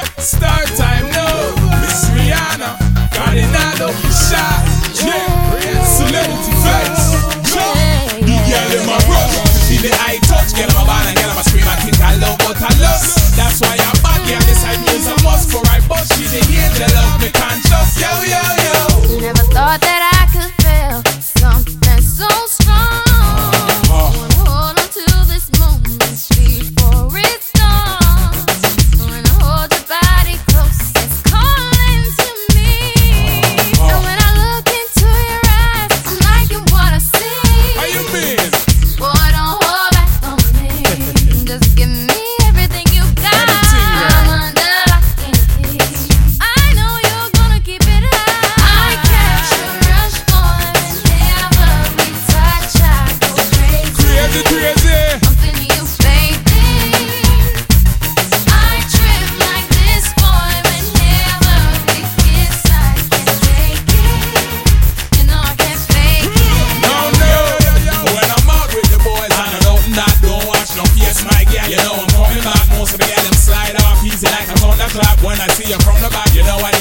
Start time now. Miss Rihanna, Cardinalo, Shy, Celebrity Face. The girl in my brother, see the eye touch, get on my band and get on my scream. I think I love what I love. That's why I'm bad, yeah. This I is a must for I bust. She the angel of me conscious. Yo, yo, yo. Never thought that I could feel something so strong. Hold on to this moment before it's gone. When I hold your body close, it's calling to me. And when I look into your eyes, I'm liking what I see. How you been? Boy, don't hold back on me. Just give me everything you got. I'm under lock and key. I know you're gonna keep it high. I catch a rush, boy, whenever we touch. I go crazy. Crazy. I'm feeling you, baby. I trip like this, boy, whenever we kiss. I can't take it. You know I can't fake it. No. When I'm out with the boys and I'm out and that, don't watch no face, my girl. You know I'm coming back. Most of the girl them slide off easy like a thunderclap. When I see you from the back, you know I